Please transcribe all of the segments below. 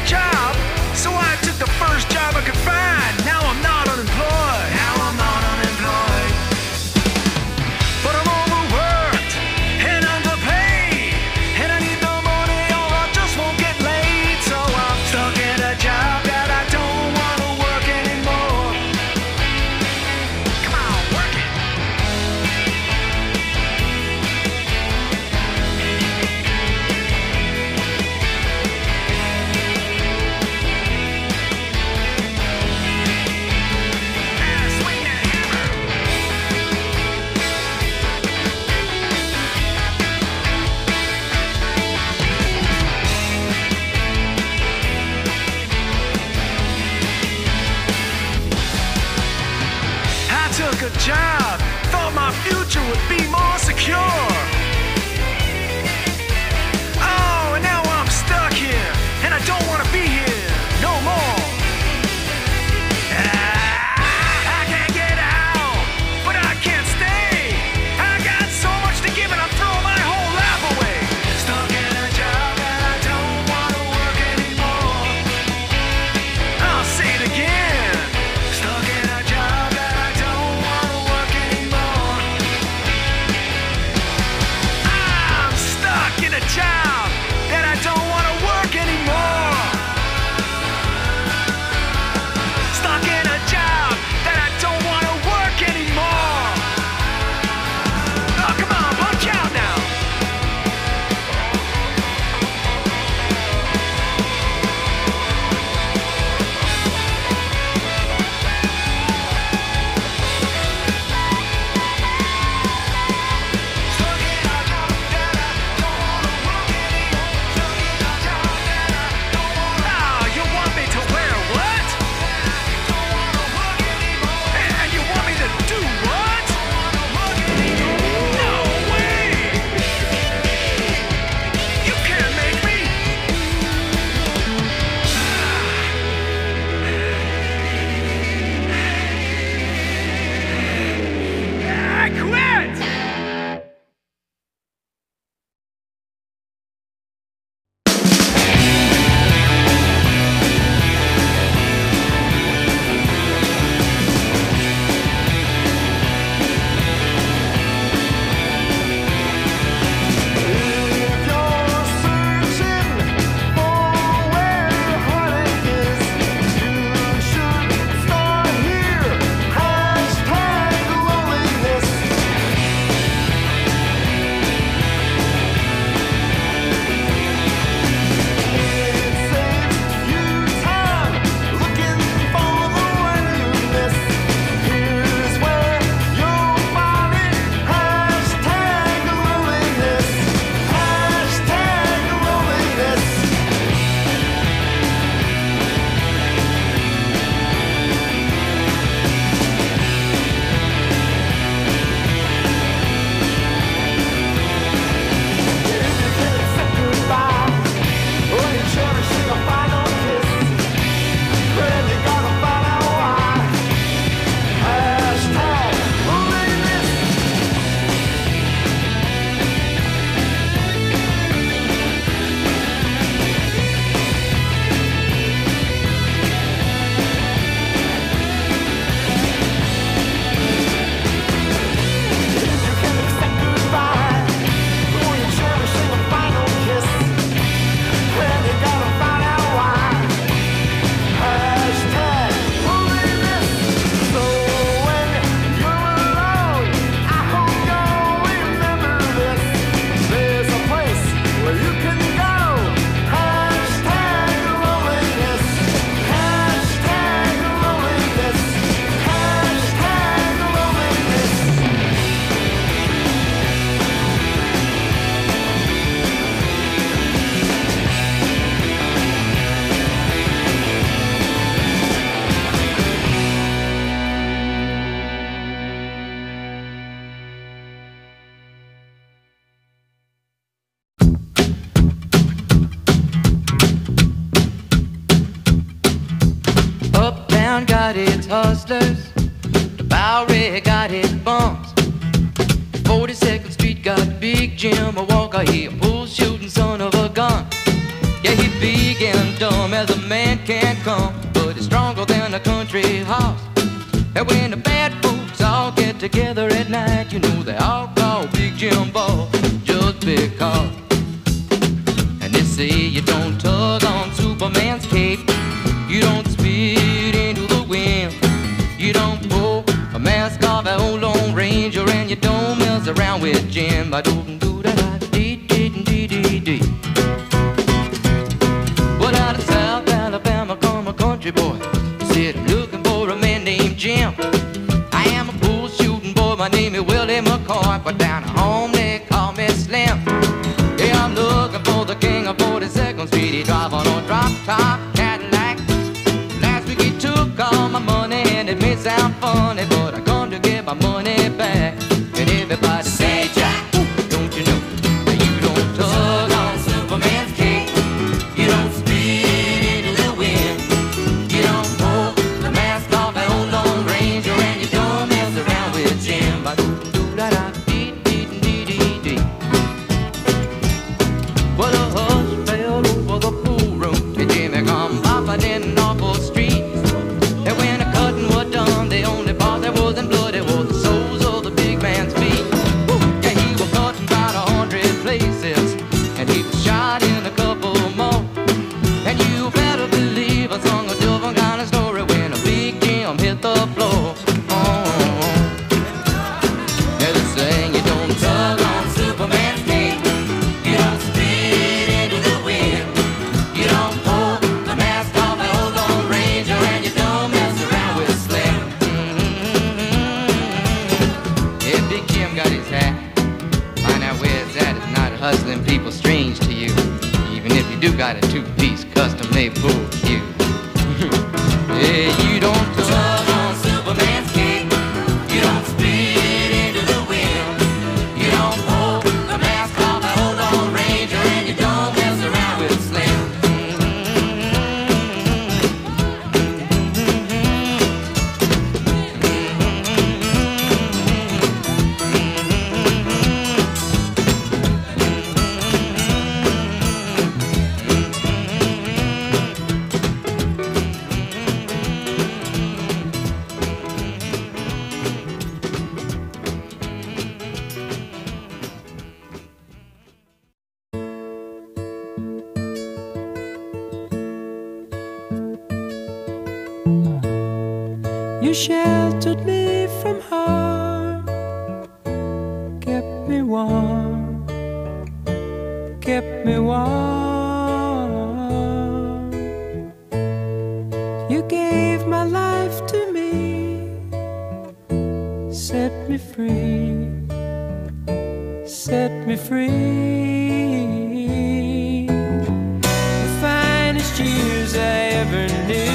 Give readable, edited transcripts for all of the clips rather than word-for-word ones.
job, so I took the first job I could find. Now I'm not unemployed. Now I'm not unemployed. But I'm overworked and underpaid, and I need the money or I just won't get laid. So I'm stuck in a job that I don't want to work anymore. Come on, work it. Swing that hammer. I took a job, thought my future would be more secure. Oh, and now I'm stuck here, and I don't want to be here no more. I can't get out, but I can't stay. I got so much to give, and I'm throwing my whole life away. Stuck in a job that I don't want to work anymore. I'll say it again. Stuck in a job that I don't want to work anymore. I'm stuck in a job that I don't want to work anymore. Stuck in a job that I don't want to work anymore. Oh, come on, punch out now. Stuck in a job that I don't want to work anymore. Stuck in a job that I don't want to. Oh, you want me to wear what? Don't want to work anymore. And you want me to do what? Don't want to work anymore. No way. You can't make me. I quit. If you're searching for where heartache is, you should start here. Hashtag loneliness. It saves you time looking for the one you miss. Here's where you'll find it. Hashtag loneliness. Hashtag loneliness. If you can't accept goodbye, or you're cherishing a final kiss, then you gotta find out why. Hashtag loneliness. If you can't accept goodbye, or you're cherishing a final kiss, then you gotta find out why. Hashtag loneliness. So when you're alone, I hope you'll remember this. There's a place where you can go. Hashtag loneliness. Hashtag loneliness. Hashtag loneliness. Uptown got its hustlers, the Bowery got its bums. 42nd Street got Big Jim, a Walker, he a bull shooting son of a gun. Yeah, he sleek and dumb as a man can come, but he's stronger than a country horse. And when the bad folks all get together at night, you know they all call Big Jim Ball just because. And they say you don't tug on Superman's cape, you don't spit into the wind, you don't pull a mask off an old Lone Ranger, and you don't mess around with Jim. But out of South Alabama come a country boy, said I'm looking for a man named Jim. I am a bull shooting boy, my name is Willie McCoy, but down at home they call me Slim. Yeah, I'm looking for the king of 42nd Street. He drive on a drop top Cadillac. Last week he took all my money, and it may sound funny, but I come to get my money back. And everybody say, Jack, don't you know that you don't tug on Superman's cape, you don't spit into the wind, you don't pull the mask off an old Lone Ranger, and you don't mess around with Jim. Well, a hush fell over the pool room, and Jimmy come bopping in an awful street. And when the cutting was done, the only part that wasn't bloody was the soles of the big man's feet. Yeah, he was cutting about 100 places, and he was shot in a couple more. And you better believe I sung a different kind of story when a Big Jim hit the floor. Yeah, they saying you don't tug on Superman's cape, you don't spit into the wind, you don't pull the mask off an old Lone Ranger, and you don't mess around with Slim. Yeah, Big Jim got his hat. Find out where it's at. It's not hustling people strange to you, even if you do got a two-piece custom-made bull cue. Yeah, you don't tug on Superman's cape, you don't spit into the wind, you don't pull the mask off an old Lone Ranger, and you don't mess around with Slim. You sheltered me from harm, kept me warm, kept me warm. You gave my life to me, set me free, set me free. The finest years I ever knew,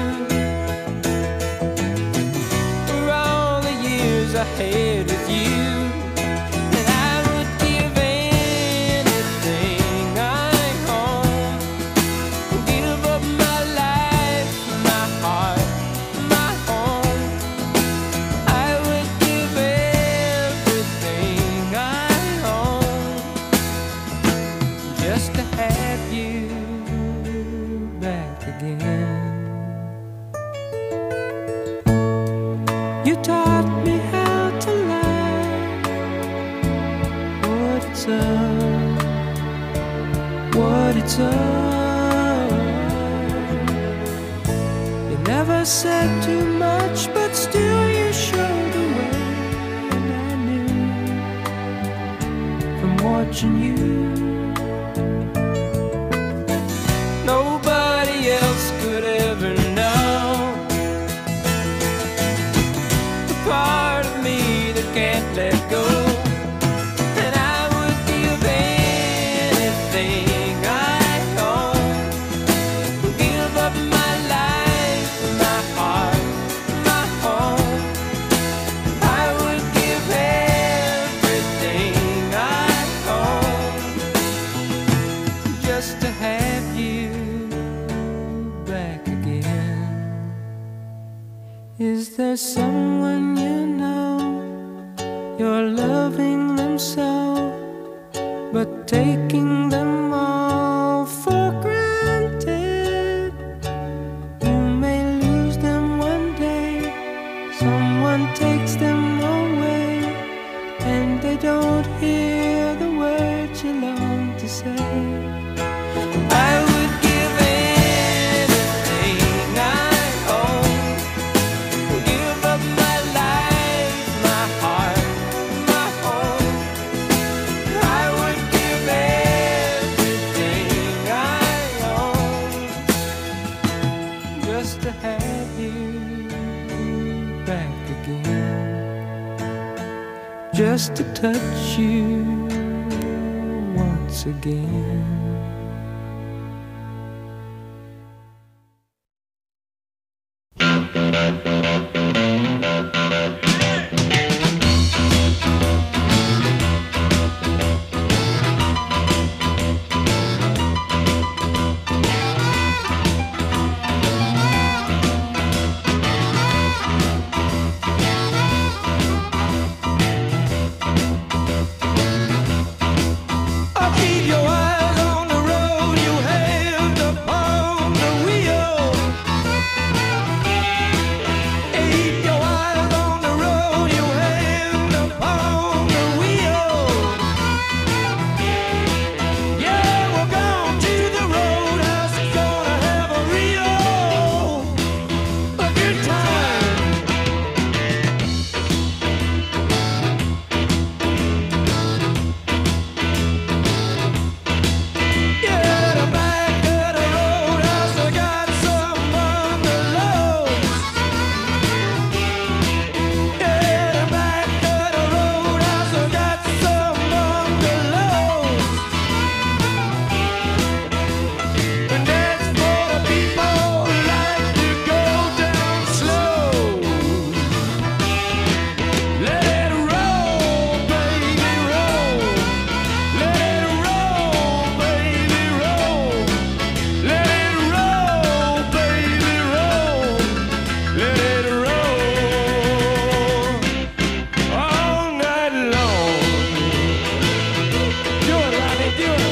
I had with you, and I would give anything I own, give up my life, my heart, my home. I would give everything I own just to have you back again. You taught me how to lie, what it's up. You never said too much, but still you showed the way, and I knew from watching you. Nobody else could ever know the part of me that can't let go. And I would give anything I own, give up my life, my heart, my home. I would give everything I own just to have you back again. Is there someone you know, you're loving them so, but taking them all for granted? I don't hear the words you long to say. I would give anything I own, give up my life, my heart, my home. I would give everything I own just to have you back again, just to touch you once again. Keep your eyes on the road, your hand upon the wheel. Keep your eyes on the road, your hand upon the wheel. Yeah, we're going to the roadhouse, gonna have a good time. Yeah, the back of the roadhouse, I got some bungalows. Yeah, the back of the roadhouse, I got some bungalows. And that's for the people who like to go down slow. Let it roll, baby, roll. Let it roll, baby, roll. Let it roll, baby, roll. Let it roll all night long. Do it, Ronnie, do it.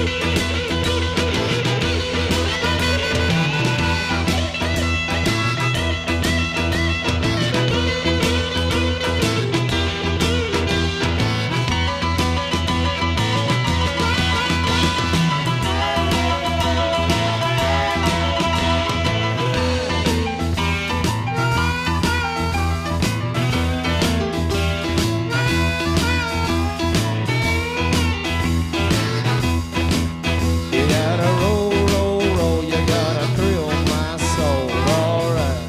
You gotta roll, roll, roll. You gotta thrill my soul. All right.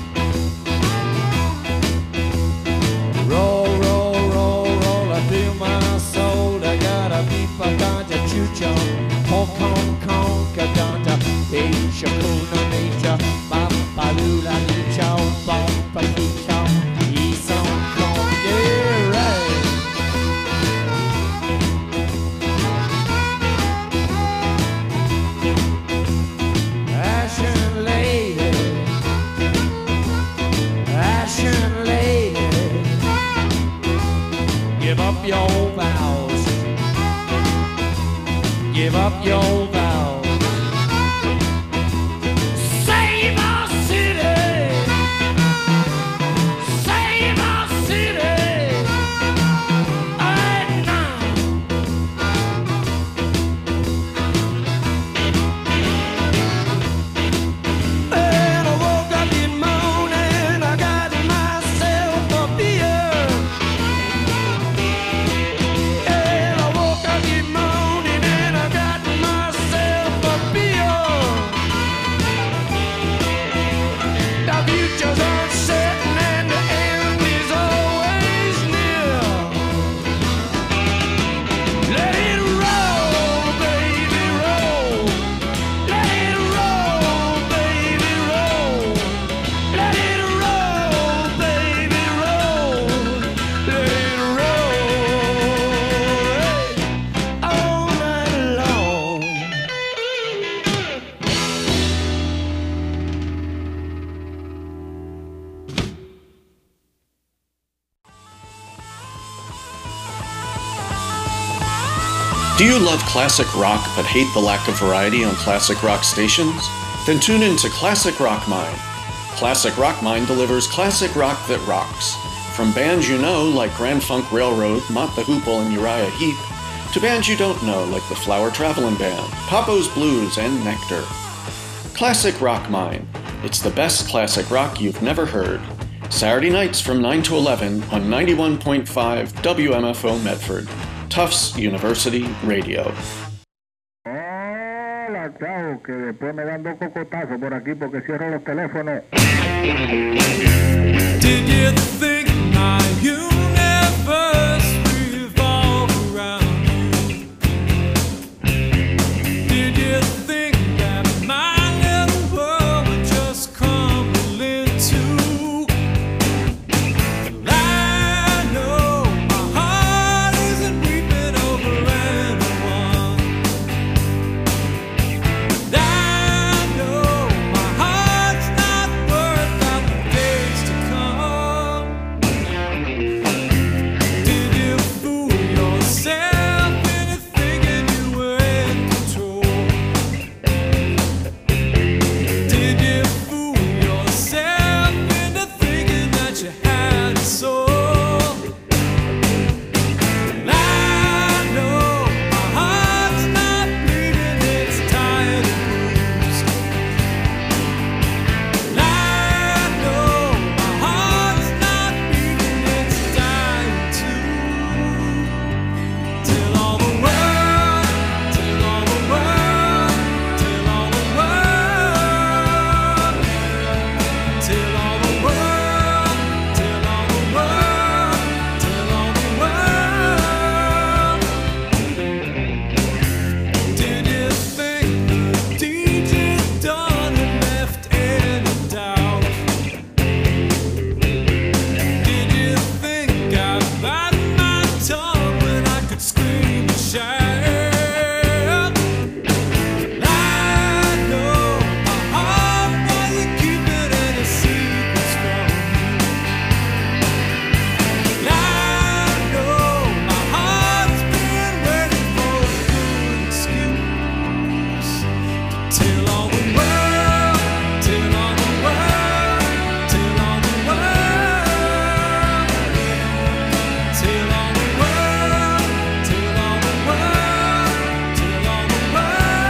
Roll, roll, roll, roll. I feel my soul. I gotta be for ganja chucho. Hong Kong, Kong, ganja. Asia, Kuna, nature. Papa, Lula, Licha, Papa, Licha. East Hong Kong, yeah, right. Ashen lady, ashen lady, give up your vows, give up your vows. Save our city, save our city, right now. And I woke up in morning, I got myself a beer. And I woke up in morning and I got myself a beer. The future's uncertain and the end is always near. Let it roll, baby, roll. Let it roll, baby, roll. Let it roll, baby, roll. Let it roll all night long. Do you love classic rock but hate the lack of variety on classic rock stations? Then tune in to Classic Rock Mind. Classic Rock Mind delivers classic rock that rocks. From bands you know, like Grand Funk Railroad, Mott the Hoople, and Uriah Heep, to bands you don't know, like the Flower Travelin' Band, Papo's Blues, and Nectar. Classic Rock Mine. It's the best classic rock you've never heard. Saturday nights from 9 to 11 on 91.5 WMFO Medford, Tufts University Radio. Hola, chao, que después me dan dos cocotazos por aquí porque cierro los teléfonos. Did you think my universe revolved around you? Did you think that my little world would just crumble into? I know my heart isn't weeping over anyone. And I know my heart's not worth out the days to come. Did you fool yourself into thinking you were in control? Did you fool yourself into thinking that you had a soul? And I know my heart's not bleeding, it's tired and bruised. And I know my heart's not beating, it's dying too. Till all the world, till all the world, till all the world, till all the world, till all the world, till all the world. Did you think the deed you'd done had left any doubt? Did you think I bite my tongue when I could scream and shout? I know my heart wasn't keeping any secrets from me. I know my heart's been waiting for a good excuse to tell all the world, tell all the world, tell all the world, tell all the world, tell all the world, tell all the world.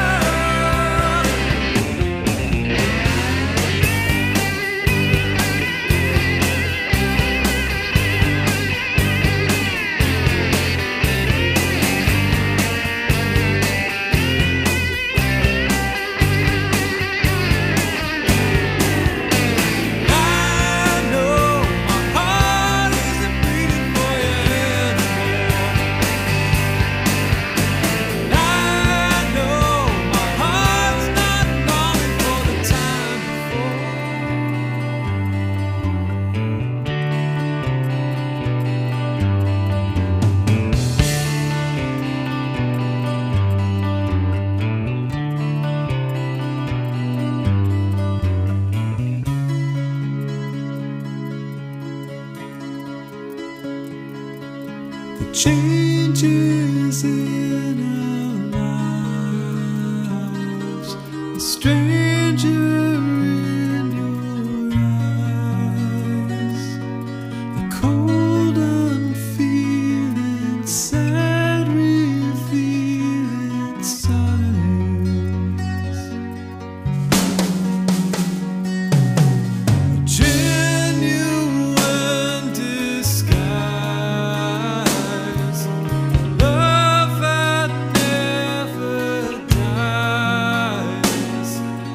I know my heart isn't beating for you anymore. I know my heart's not longing for the time before. The changes in our lives, the stranger in your eyes, the cold unfeeling, sad revealing signs, a genuine disguise, love that never dies.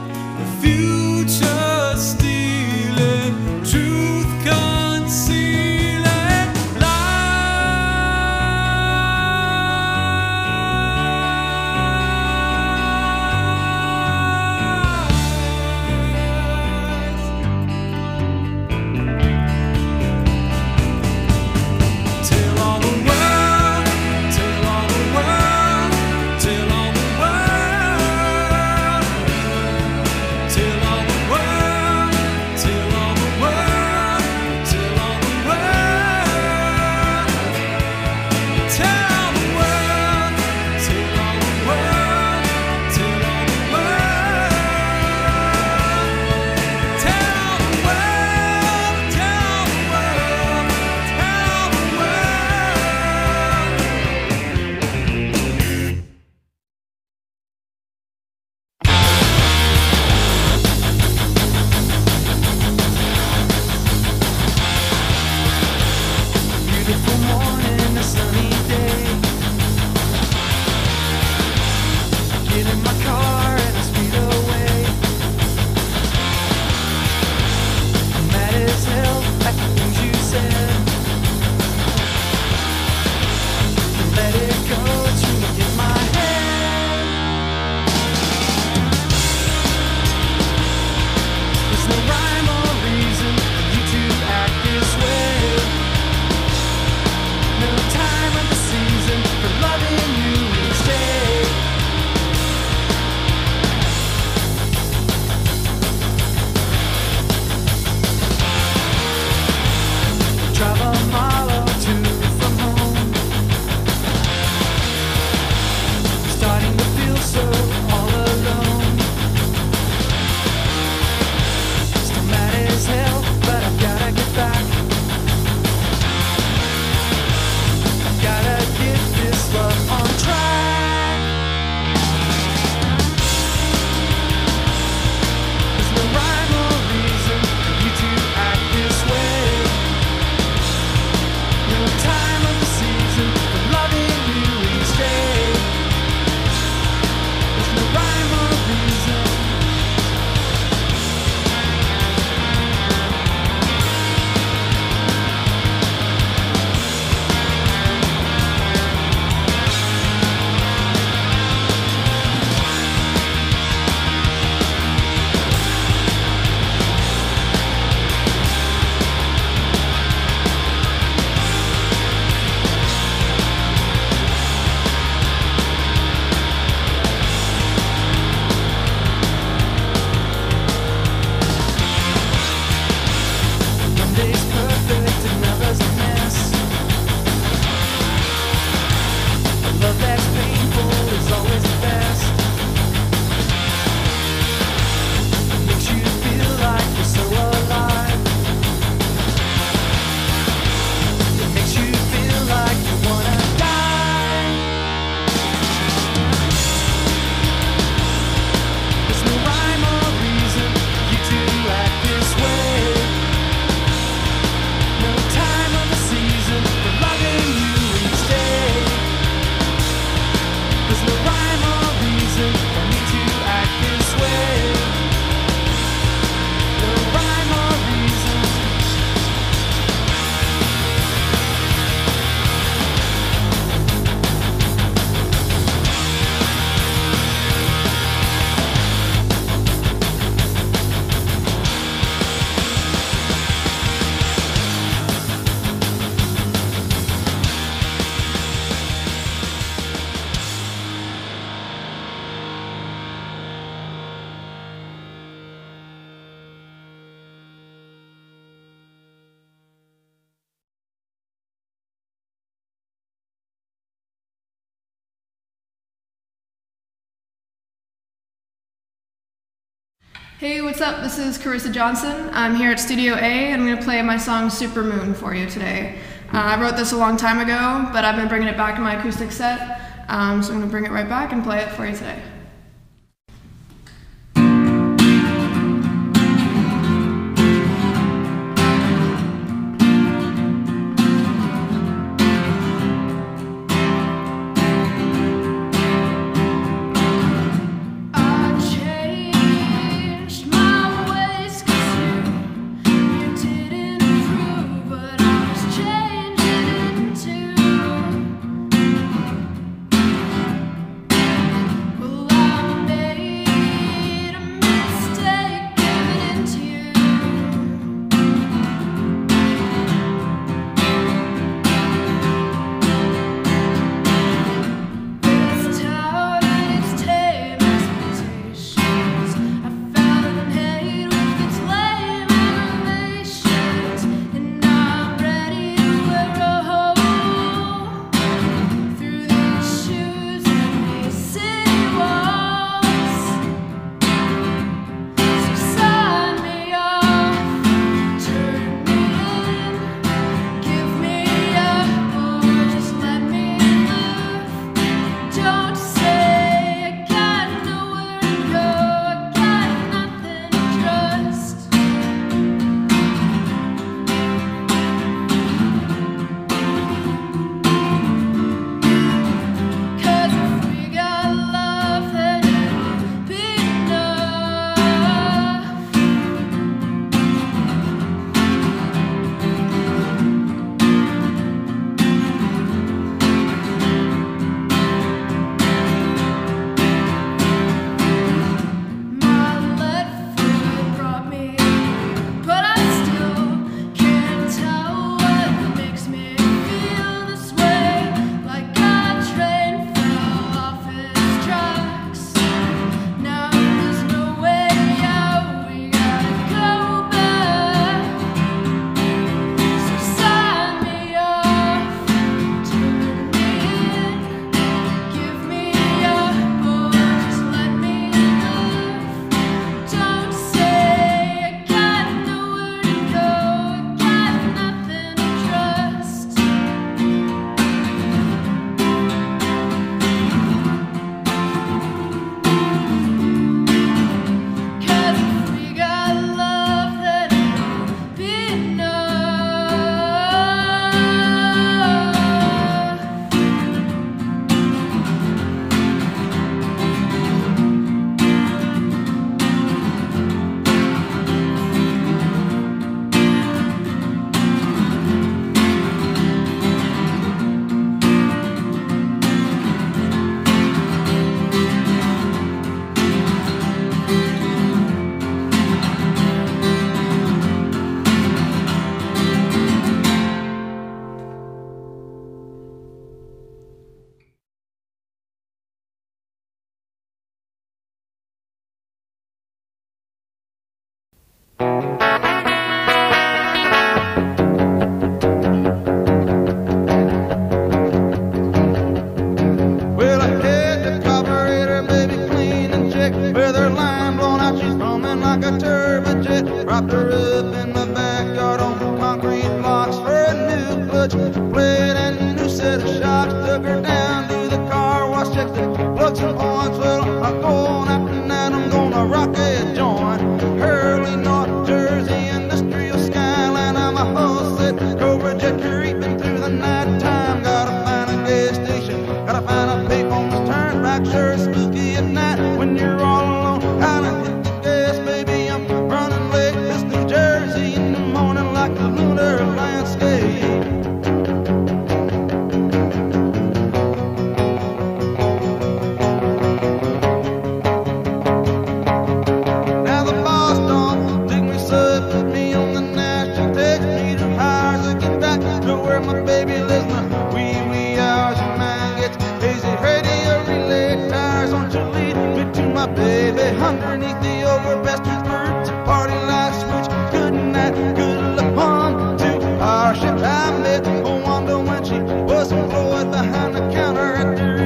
Hey, what's up? This is Carissa Johnson. I'm here at Studio A and I'm going to play my song Super Moon for you today. I wrote this a long time ago, but I've been bringing it back in my acoustic set, so I'm going to bring it right back and play it for you today.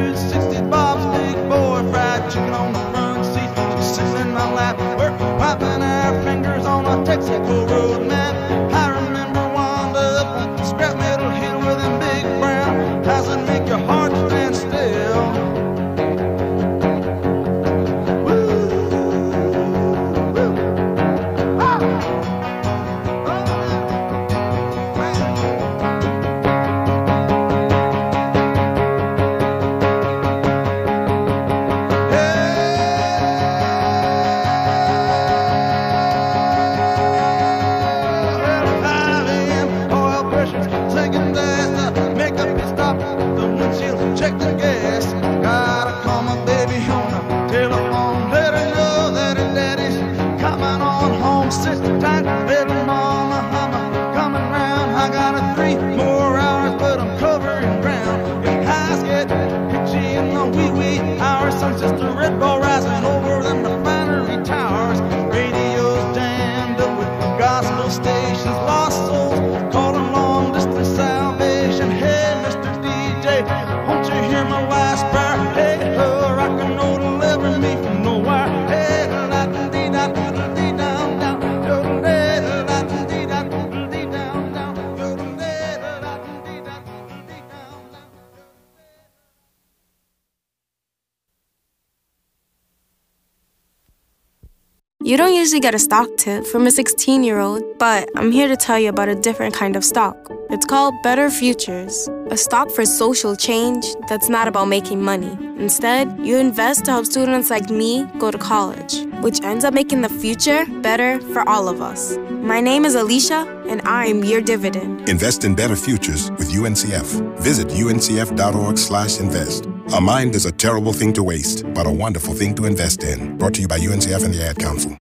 Chicken on the front seat, sitting in my lap, work, piping check the gas. Gotta call my baby on the telephone, let her know that her daddy's coming on home. Sit tight, little mama, I'm coming round. I got 3 more hours, but I'm covering ground. Your eyes get pitchy in the wee hours. Sun's just a red ball rising over them refinery towers. Radio's jammed up with gospel stations, lost souls calling long distance salvation. Hey, Mr. DJ, won't you hear my wife's prayer? Hey, her rock and roll delivering me from nowhere. Hey, la dee da dee down down, down down, dee da dee down down, down dee da dee down down. You don't usually get a stock tip from a 16-year-old, but I'm here to tell you about a different kind of stock. It's called Better Futures, a stock for social change that's not about making money. Instead, you invest to help students like me go to college, which ends up making the future better for all of us. My name is Alicia, and I'm your dividend. Invest in better futures with UNCF. Visit uncf.org/invest. A mind is a terrible thing to waste, but a wonderful thing to invest in. Brought to you by UNCF and the Ad Council.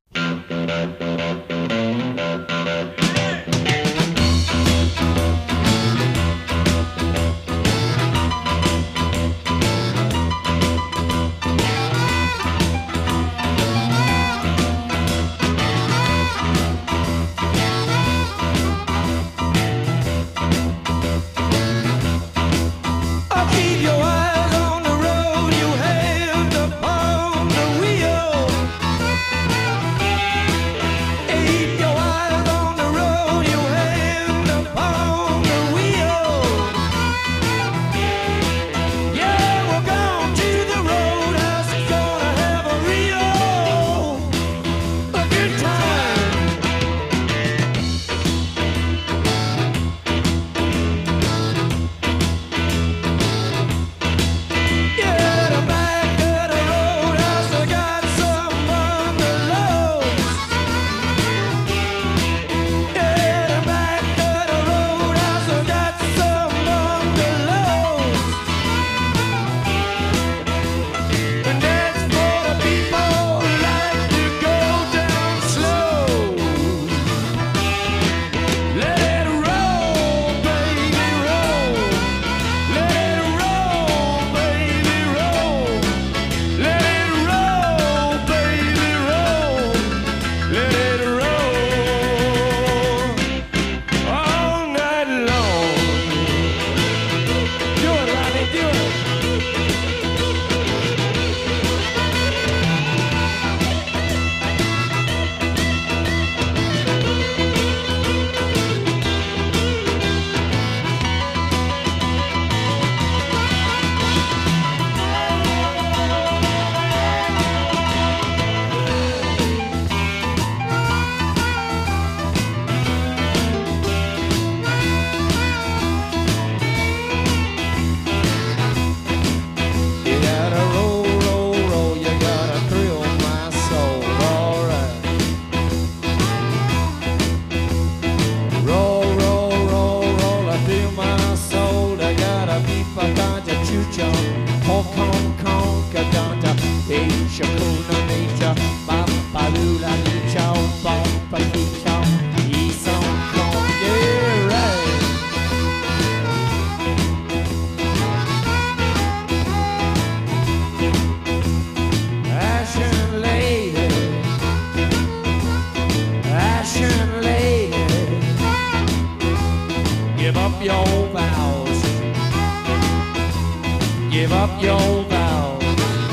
Give up your vows.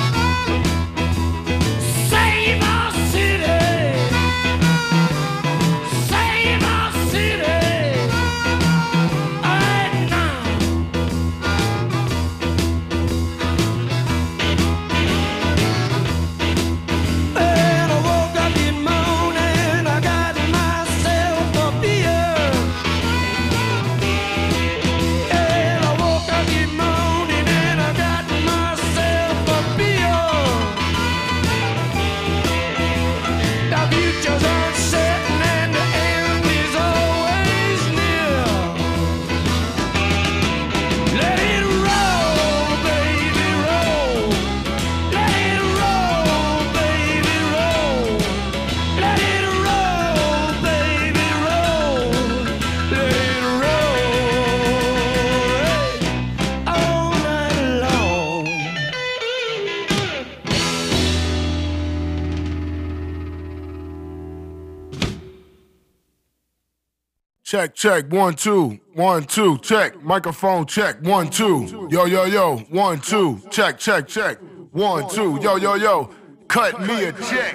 Save our city. Save our city. Right now. And I woke up this morning, I got myself a beer. And I woke up this morning and I got myself Check, check, 1, 2, 1, 2, check. Microphone check, 1, 2. Yo, yo, yo, 1, 2, check, check, check. 1, 2, yo, yo, yo. Cut me a check.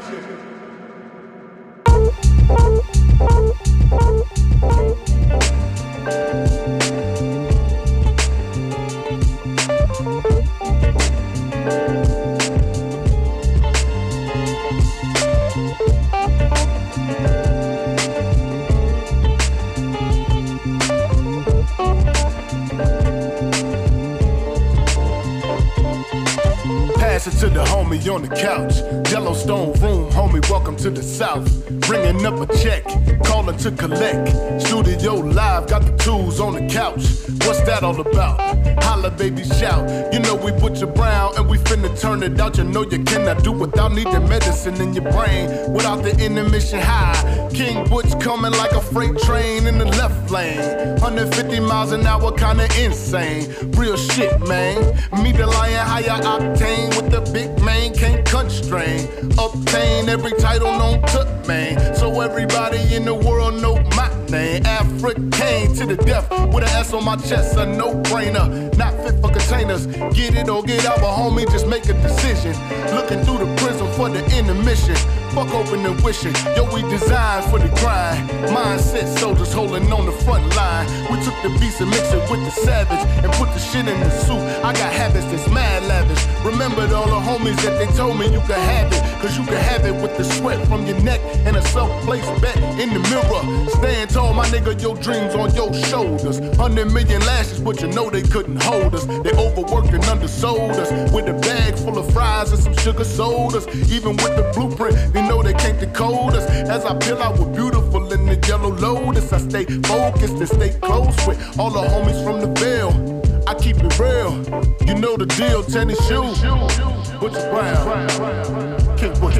Pass it to the homie on the couch. Yellowstone room, homie, welcome to the South. Ringing up a check, calling to collect. Studio live, got the tools on the couch. What's that all about? Holla, baby, shout. You know we Butcher Brown and we finna turn it out. You know you cannot do without needing medicine in your brain. Without the intermission high. King Butch coming like a freight train in the left lane. 150 miles an hour, kinda insane. Real shit, man. Me the lion, higher octane with the big man, can't constrain. Obtain every title known to man. So everybody in the world know my name. African to the death with an S on my chest, a no-brainer. Not fit for containers. Get it or get out, but homie, just make a decision. Looking through the prism for the intermission. Fuck open and wishing. Yo, we designed for the grind. Mindset soldiers holding on the front line. We took the beats and mixed it with the savage and put the shit in the soup. I got habits that's mad lavish. Remembered all the homies that they told me you could have it. Cause you can have it with the sweat from your neck and a self-placed bet in the mirror. Stand tall, my nigga, your dreams on your shoulders. 100 million lashes, but you know they couldn't hold us. They overworked and undersold us. With a bag full of fries and some sugar sodas. Even with the blueprint, they know they can't decode us. As I peel out with beautiful in the yellow lotus, I stay focused and stay close with all the homies from the Ville. I keep it real, you know the deal, tennis shoes. Butcher Brown, King Butcher.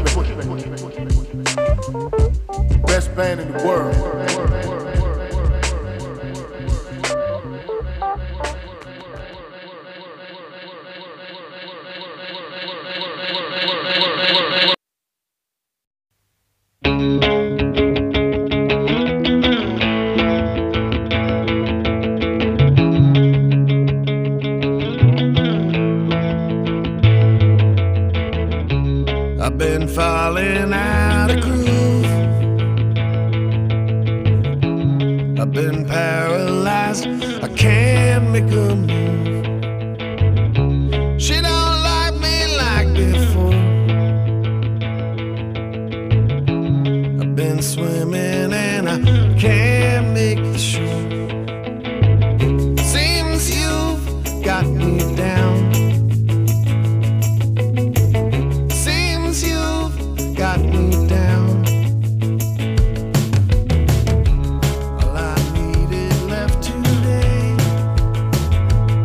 Best band in the world. I've been falling out of groove. I've been paralyzed. I can't make a move. She don't like me like before. I've been swimming and I can't make the shore. Seems you've got me down. Got me down. All I needed left today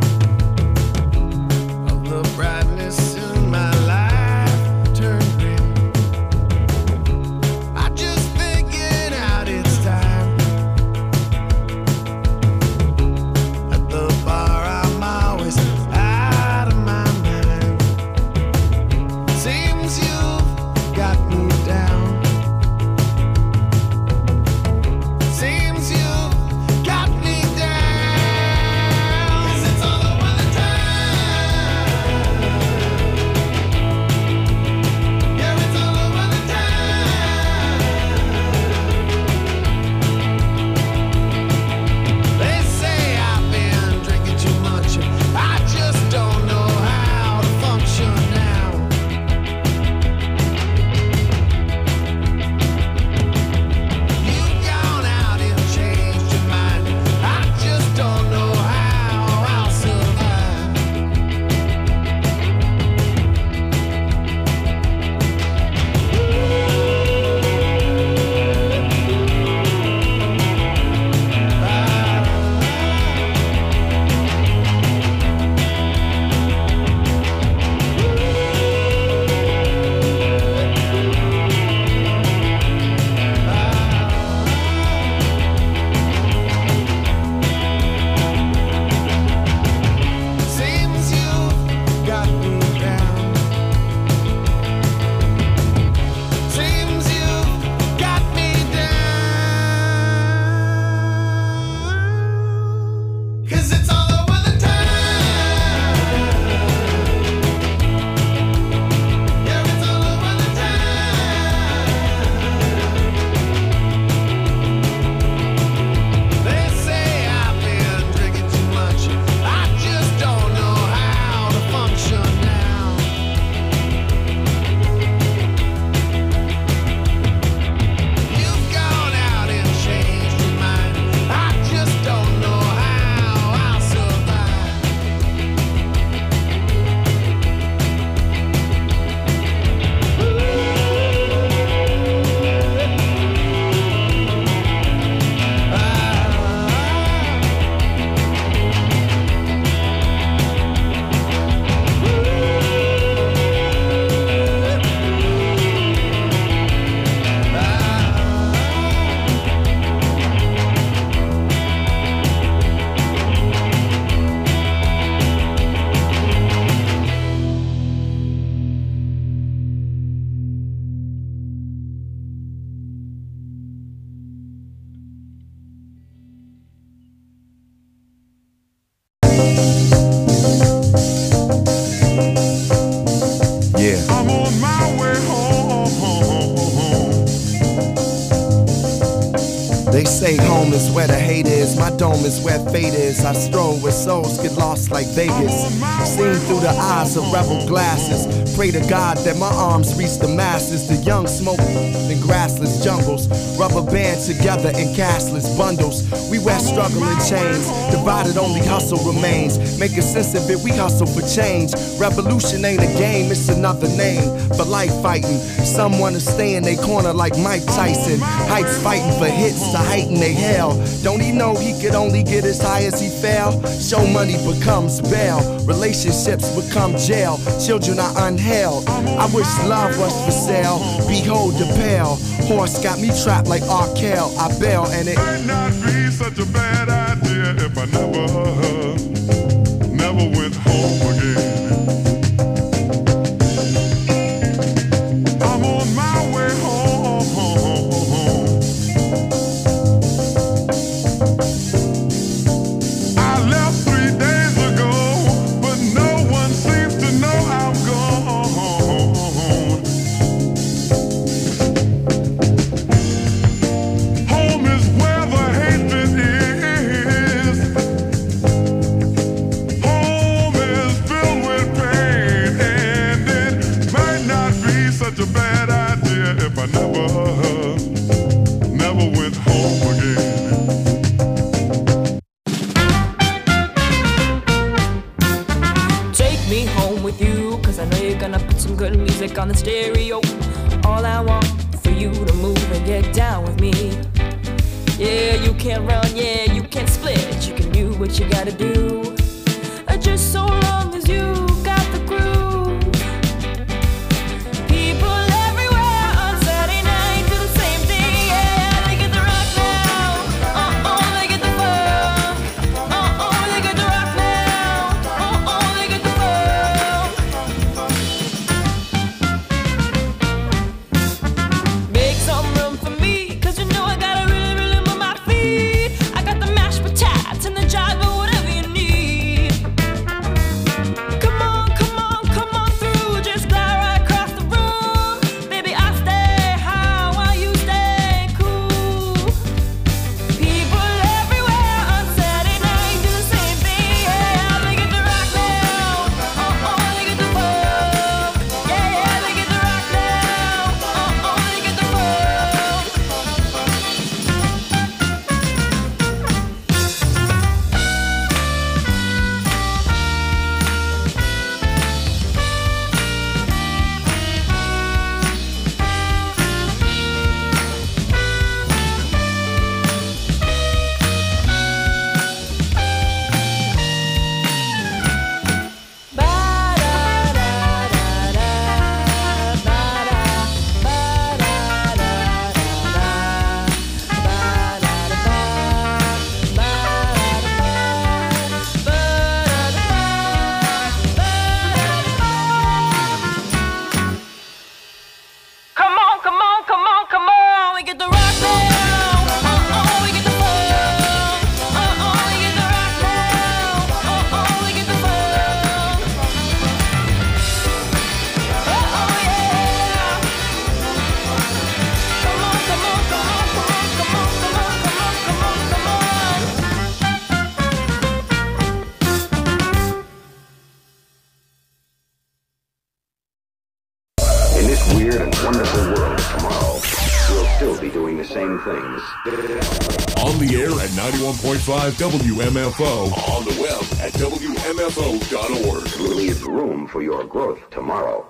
say home is where the hate is, my dome is where fate is. I stroll where souls get lost like Vegas, seen through the eyes of rebel glasses. Pray to God that my arms reach the masses. The young smoke in grassless jungles, rubber band together in cashless bundles. We wear struggle in chains, divided only hustle remains. Making sense of it, we hustle for change. Revolution ain't a game, it's another name for life fighting. Some wanna stay in their corner like Mike Tyson. Heights fighting for hits to heighten they hell. Don't he know he could only get as high as he fell? Show money becomes bail, relationships become jail. Children are unheld. I wish love was for sale. Behold the pale horse got me trapped like Arkell. I bail and it might not be such a bad idea if I never went home again. I'm on my way home. I left 3 days ago, but no one seems to know I'm gone. Home is where the hatred is. Home is filled with pain, and it might not be such a bad idea if I never went home again. Take me home with you, cause I know you're gonna put some good music on the stereo. All I want for you to move and get down with me. Yeah, you can't run, yeah, you can't split. You can do what you gotta do, just so long as you got the groove. People everywhere on Saturday night do the same thing. Yeah, they get the rock now. They get the funk. They get the rock now. They get the funk. Make some room for me, cause you know I gotta really move my feet. I got the mashed potatoes and the jive or whatever you need. Come on through, just glide right across the room. Baby, I stay high while you stay cool. People everywhere on Saturday night do the same thing. Yeah, they get the rock now. They get the funk. Yeah, they get the rock now. They get the funk. Come on, we get the rock now. We get the funk. We get the rock now. We get the funk. Yeah. Come on. In this weird and wonderful world of tomorrow, we'll still be doing the same things. On the air at 91.5 WMFO. On the web at WMFO.org. Leave room for your growth tomorrow.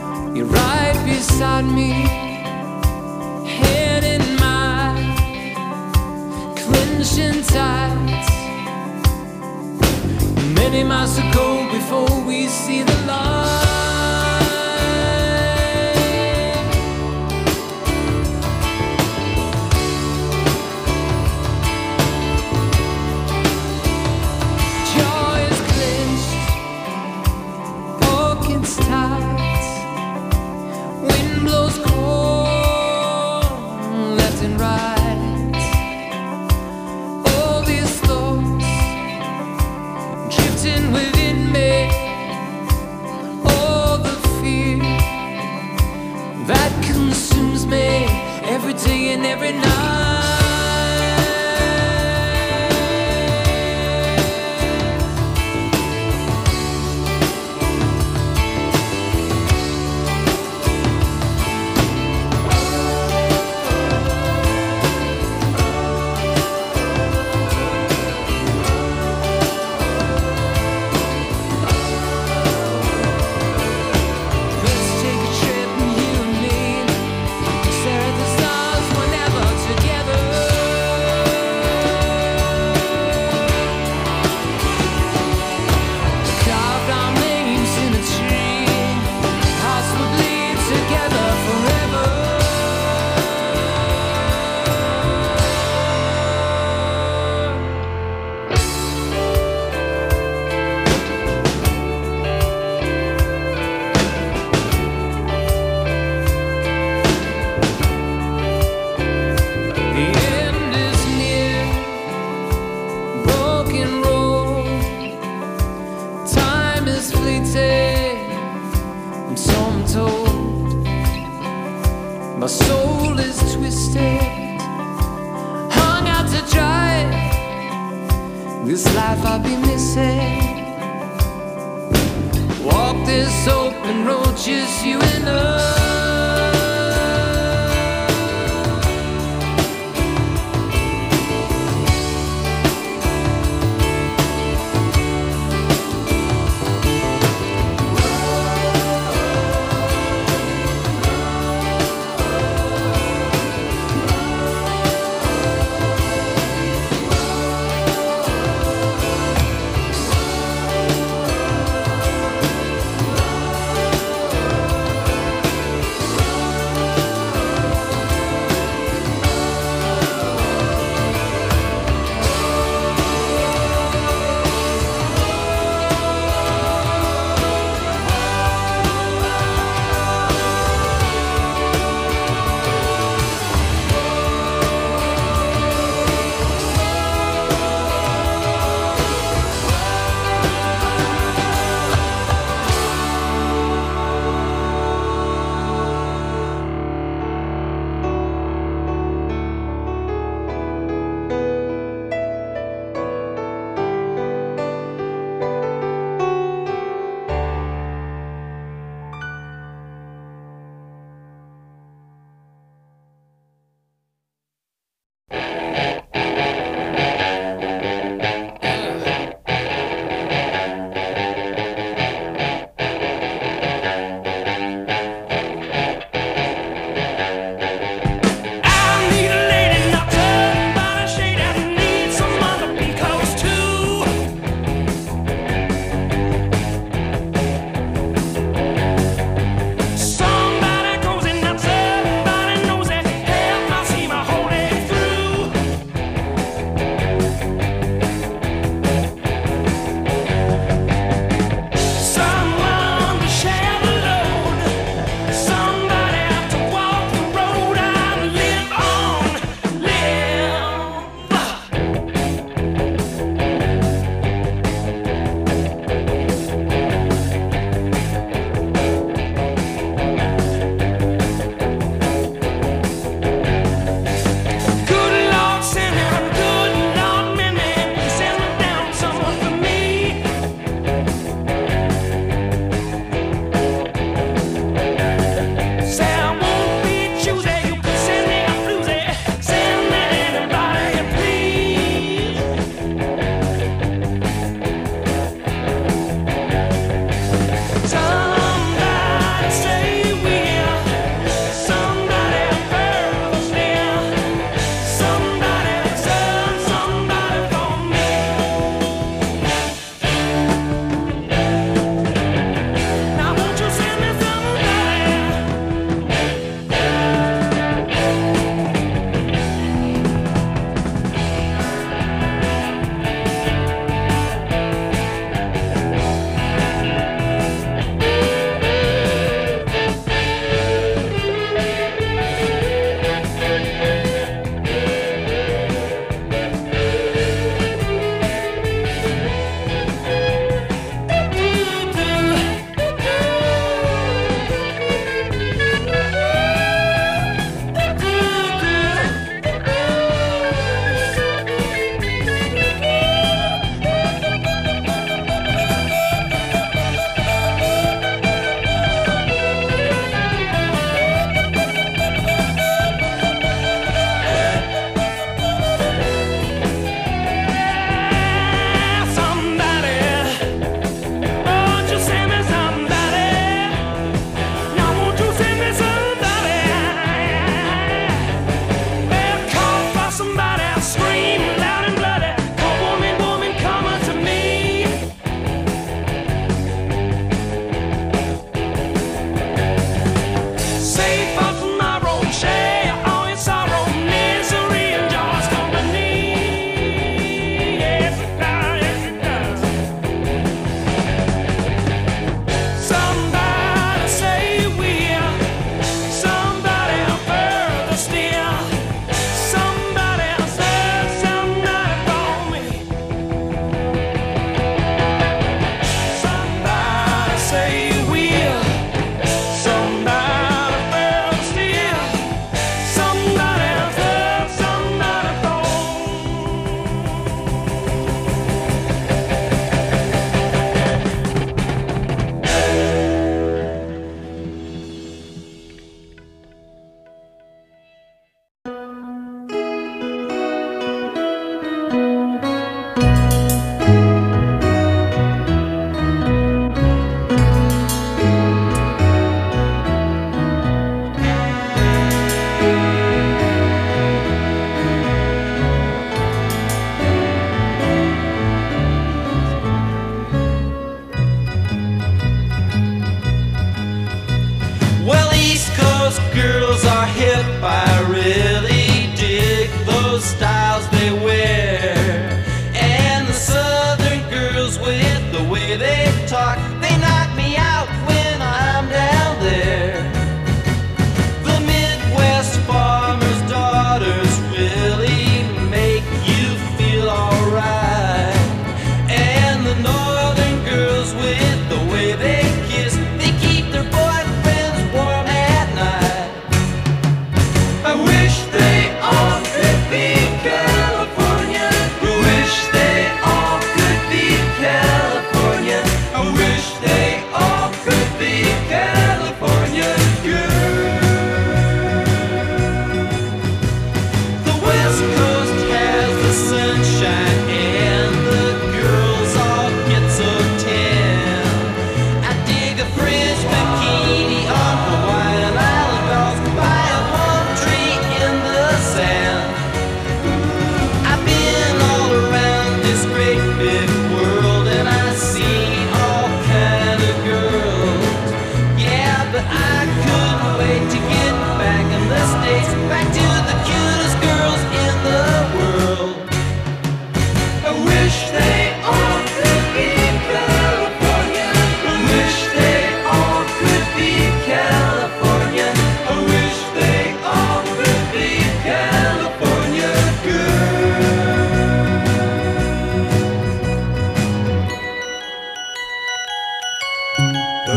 beside me, head in my ocean tides. Many miles to go before we see the light. Jaw is clenched, pockets tight. Wind blows cold, left and right. All these thoughts drifting within me. All the fear that consumes me every day and every night. Let's take a trip, you and me. Stare at the stars whenever together. Carved our names in a tree. Hearts will bleed together forever. The end is near, broken road. Time is fleeting, and so I'm told. My soul is twisted, hung out to dry. This life I'll be missing. Walk this open road, just you and I.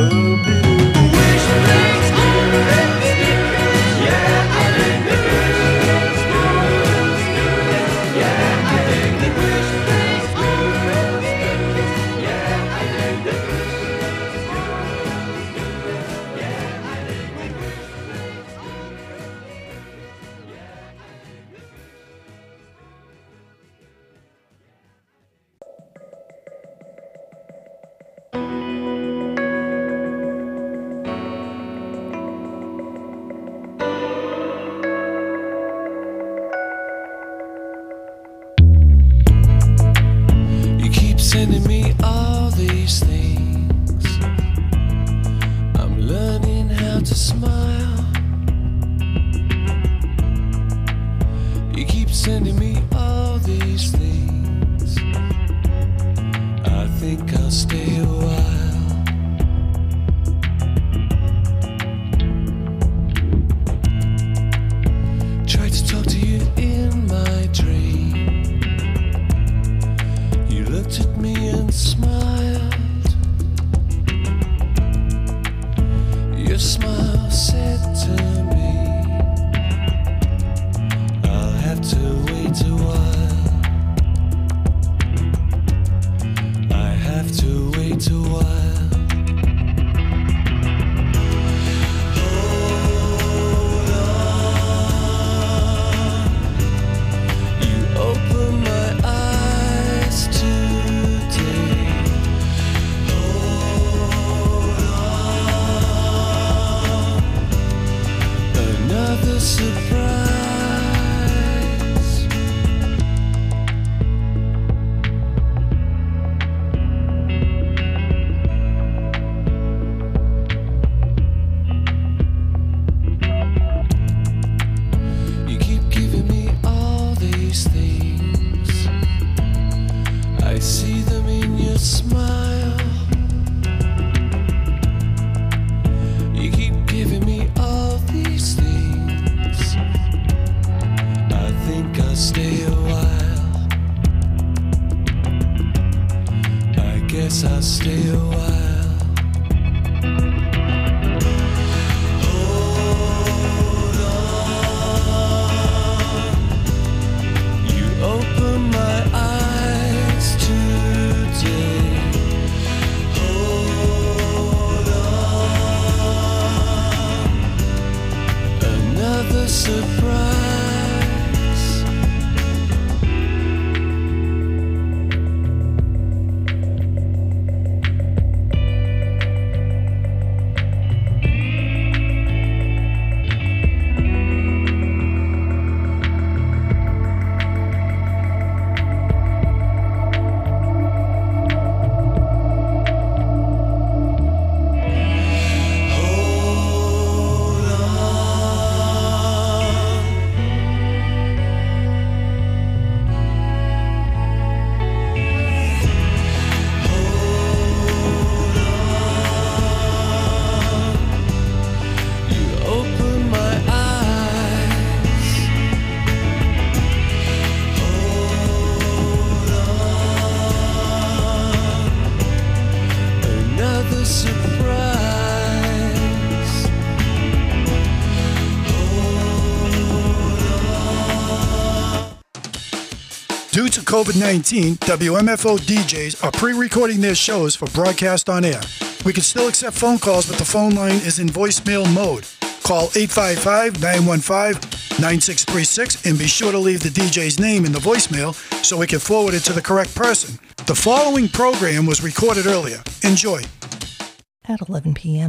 Sending me all these things. I'm learning how to smile. You keep sending me all these things. I think I'll stay a while. Tried to talk to you in my dream. You looked at me and smiled. Your smile said to me, I'll have to wait a while. I have to wait a while. Hold on. You open my eyes today. Hold on. Another surprise. You keep giving me all these things. I see them in your smile. You keep giving me all these things. I think I'll stay a while. I guess I'll stay a while. Hold on. You open my eyes today. Hold on. Another surprise. Hold on. Hold on. You open my eyes. Hold on. Another surprise. Due to COVID-19, WMFO DJs are pre-recording their shows for broadcast on air. We can still accept phone calls, but the phone line is in voicemail mode. Call 855-915-9636 and be sure to leave the DJ's name in the voicemail so we can forward it to the correct person. The following program was recorded earlier. Enjoy. At 11 p.m.